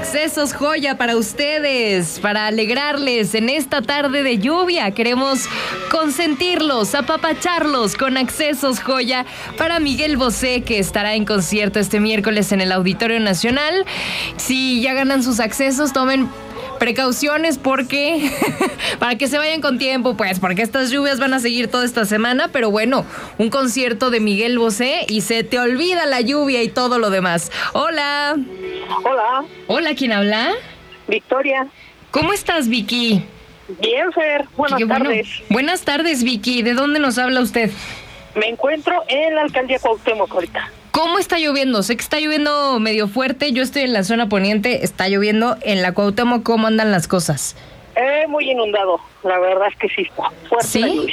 Accesos Joya para ustedes, para alegrarles en esta tarde de lluvia. Queremos consentirlos, apapacharlos con Accesos Joya para Miguel Bosé, que estará en concierto este miércoles en el Auditorio Nacional. Si ya ganan sus accesos, tomen precauciones porque para que se vayan con tiempo, pues, porque estas lluvias van a seguir toda esta semana, pero bueno, un concierto de Miguel Bosé y se te olvida la lluvia y todo lo demás. Hola. Hola. Hola, ¿quién habla? Victoria. ¿Cómo estás, Vicky? Bien, Fer. Buenas tardes. Buenas tardes, Vicky. ¿De dónde nos habla usted? Me encuentro en la alcaldía Cuauhtémoc ahorita. ¿Cómo está lloviendo? Sé que está lloviendo medio fuerte. Yo estoy en la zona poniente. Está lloviendo en la Cuauhtémoc. ¿Cómo andan las cosas? Muy inundado. La verdad es que sí está fuerte. ¿Sí? La lluvia.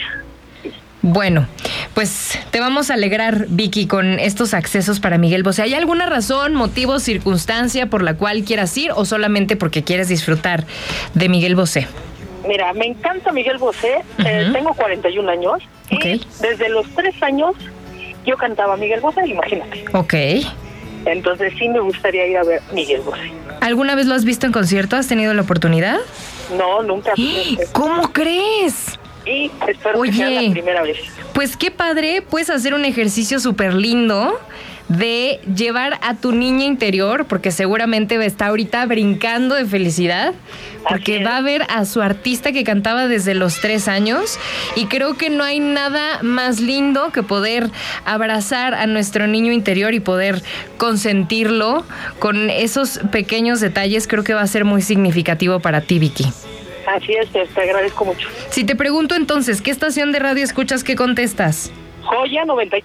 Bueno, pues te vamos a alegrar, Vicky, con estos accesos para Miguel Bosé. ¿Hay alguna razón, motivo, circunstancia por la cual quieras ir o solamente porque quieres disfrutar de Miguel Bosé? Mira, me encanta Miguel Bosé. Tengo 41 años. Okay. Y desde los 3 años yo cantaba Miguel Bosé, imagínate. Ok. Entonces sí me gustaría ir a ver Miguel Bosé. ¿Alguna vez lo has visto en concierto? ¿Has tenido la oportunidad? No, nunca. ¿Cómo crees? Y espero que sea la primera vez. Pues qué padre, puedes hacer un ejercicio súper lindo de llevar a tu niña interior, porque seguramente está ahorita brincando de felicidad, porque va a ver a su artista que cantaba desde los 3 años, y creo que no hay nada más lindo que poder abrazar a nuestro niño interior y poder consentirlo con esos pequeños detalles. Creo que va a ser muy significativo para ti, Vicky. Así es, te agradezco mucho. Si te pregunto entonces, ¿qué estación de radio escuchas? ¿Qué contestas? Joya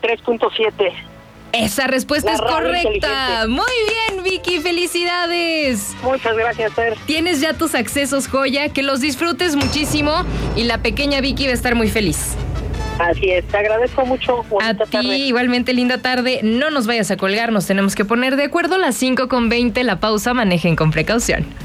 93.7. Esa respuesta es correcta. Muy bien, Vicky, felicidades. Muchas gracias, Fer. Tienes ya tus accesos, Joya, que los disfrutes muchísimo y la pequeña Vicky va a estar muy feliz. Así es, te agradezco mucho. Bonita tarde. Igualmente linda tarde. No nos vayas a colgar, nos tenemos que poner de acuerdo. A las 5:20, la pausa, manejen con precaución.